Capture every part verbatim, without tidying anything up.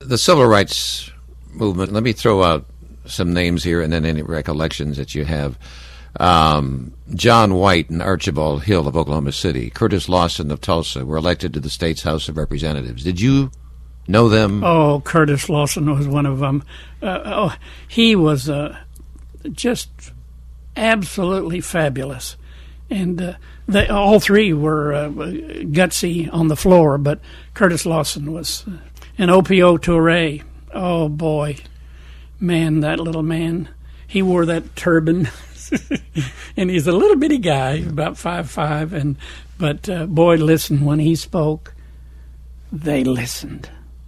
the civil rights movement, let me throw out some names here and then any recollections that you have. Um, John White and Archibald Hill of Oklahoma City, Curtis Lawson of Tulsa were elected to the state's House of Representatives. Did you know them? Oh, Curtis Lawson was one of them. Uh, oh, he was uh, just absolutely fabulous. And uh, they, all three were uh, gutsy on the floor, but Curtis Lawson was uh, an O P O Touré. Oh, boy. Man, that little man. He wore that turban. And he's a little bitty guy, about five five, and but uh, boy, listen, when he spoke, they listened.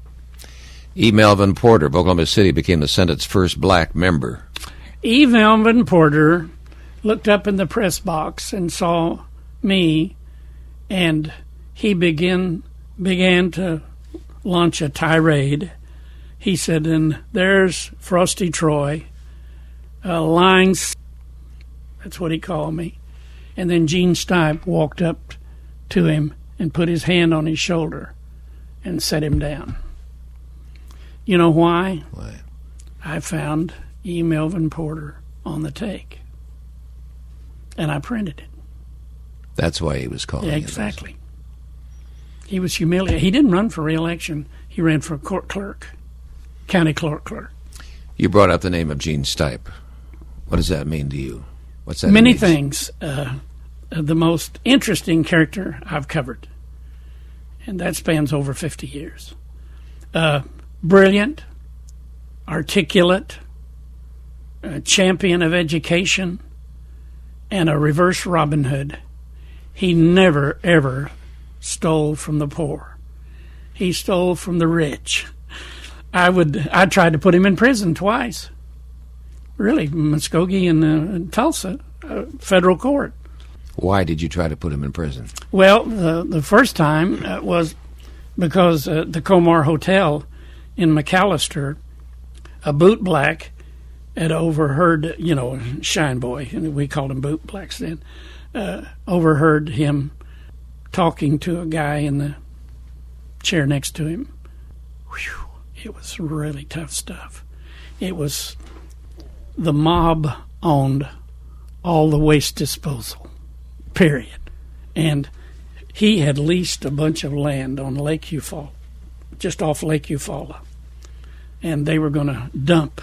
E. Melvin Porter of Oklahoma City became the Senate's first black member. E. Melvin Porter looked up in the press box and saw me, and he began began to launch a tirade. He said, and there's Frosty Troy, uh, lying. That's what he called me. And then Gene Stipe walked up to him and put his hand on his shoulder and set him down. You know why? Why? I found E. Melvin Porter on the take. And I printed it. That's why he was calling yeah, exactly. He was humiliated. He didn't run for re-election. He ran for court clerk, county clerk clerk. You brought up the name of Gene Stipe. What does that mean to you? What's that? Many mean? things. Uh, the most interesting character I've covered, and that spans over fifty years. Uh, brilliant, articulate, a champion of education, and a reverse Robin Hood. He never, ever stole from the poor. He stole from the rich. I would. I tried to put him in prison twice. Really, Muskogee and uh, Tulsa, uh, federal court. Why did you try to put him in prison? Well, the the first time uh, was because uh, the Comar Hotel in McAllister, a boot black had overheard, you know, Shine Boy, and we called him boot blacks then, uh, overheard him talking to a guy in the chair next to him. Whew, it was really tough stuff. It was... The mob owned all the waste disposal, period. And he had leased a bunch of land on Lake Eufaula, just off Lake Eufaula. And they were going to dump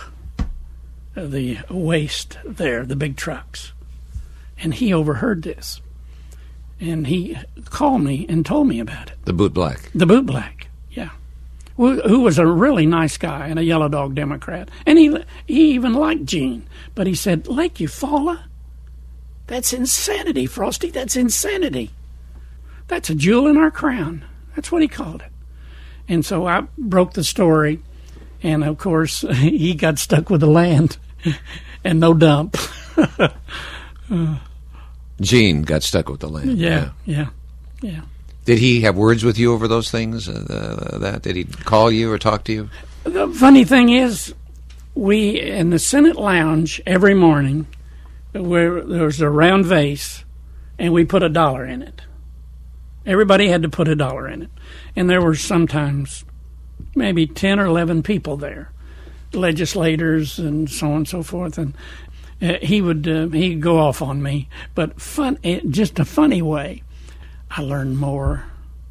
the waste there, the big trucks. And he overheard this. And he called me and told me about it. The boot black. The boot black, yeah. Who was a really nice guy and a Yellow Dog Democrat. And he he even liked Gene. But he said, Lake Eufaula? That's insanity, Frosty. That's insanity. That's a jewel in our crown. That's what he called it. And so I broke the story. And, of course, he got stuck with the land and no dump. uh, Gene got stuck with the land. Yeah, yeah, yeah. yeah. Did he have words with you over those things? Uh, that did he call you or talk to you? The funny thing is, we in the Senate lounge every morning, where there was a round vase, and we put a dollar in it. Everybody had to put a dollar in it, and there were sometimes maybe ten or eleven people there, legislators and so on and so forth, and uh, he would uh, he'd go off on me, but fun, just a funny way. I learned more.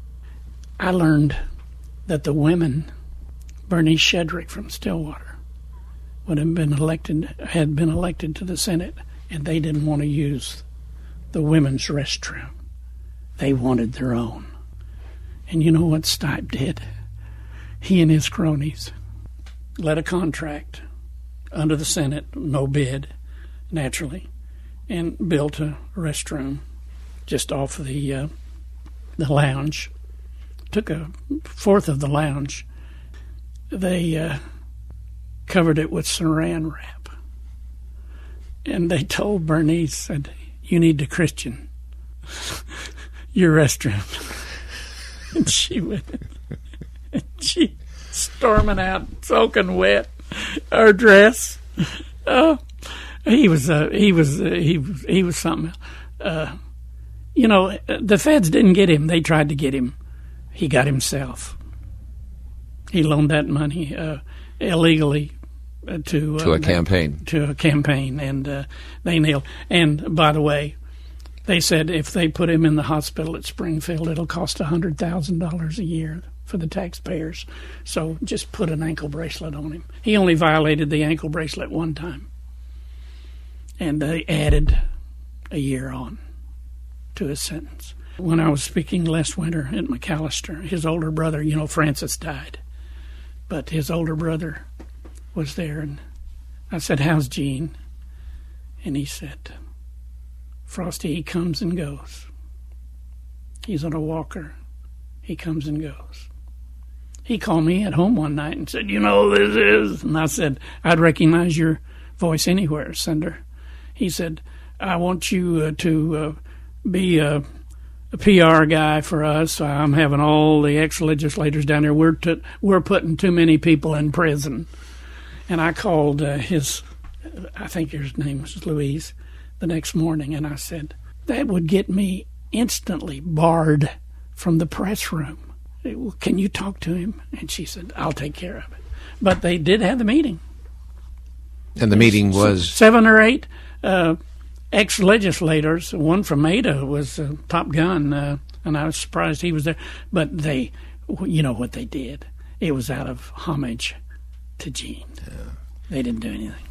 I learned that the women, Bernice Shedrick from Stillwater, would have been elected, had been elected to the Senate, and they didn't want to use the women's restroom. They wanted their own. And you know what Stipe did? He and his cronies let a contract under the Senate, no bid, naturally, and built a restroom just off of the uh, the lounge. Took a fourth of the lounge. They uh, covered it with saran wrap. And they told Bernice, said, you need to Christian your restroom. And she went, and she storming out, soaking wet, her dress. Oh, he was, uh, he was, uh, he was, he was something. Uh, you know, the feds didn't get him. They tried to get him. He got himself. He loaned that money uh, illegally uh, to uh, to a campaign. To a campaign, and uh, they nailed. And by the way, they said if they put him in the hospital at Springfield, it'll cost a hundred thousand dollars a year for the taxpayers. So just put an ankle bracelet on him. He only violated the ankle bracelet one time, and they added a year on to his sentence. When I was speaking last winter at McAllister, his older brother, you know, Francis died, but his older brother was there, and I said, "How's Gene?" And he said, "Frosty, he comes and goes. He's on a walker. He comes and goes." He called me at home one night and said, "You know who this is?" And I said, "I'd recognize your voice anywhere, Senator." He said, "I want you uh, to uh, be a, a P R guy for us. I'm having all the ex-legislators down there. We're t- we're putting too many people in prison." And I called uh, his, I think his name was Louise, the next morning, and I said, "That would get me instantly barred from the press room. Can you talk to him?" And she said, "I'll take care of it." But they did have the meeting. And the meeting was? Seven or eight uh, ex-legislators. One from Ada was uh, Top Gun, uh, and I was surprised he was there. But they, you know what they did? It was out of homage to Gene. Yeah. They didn't do anything.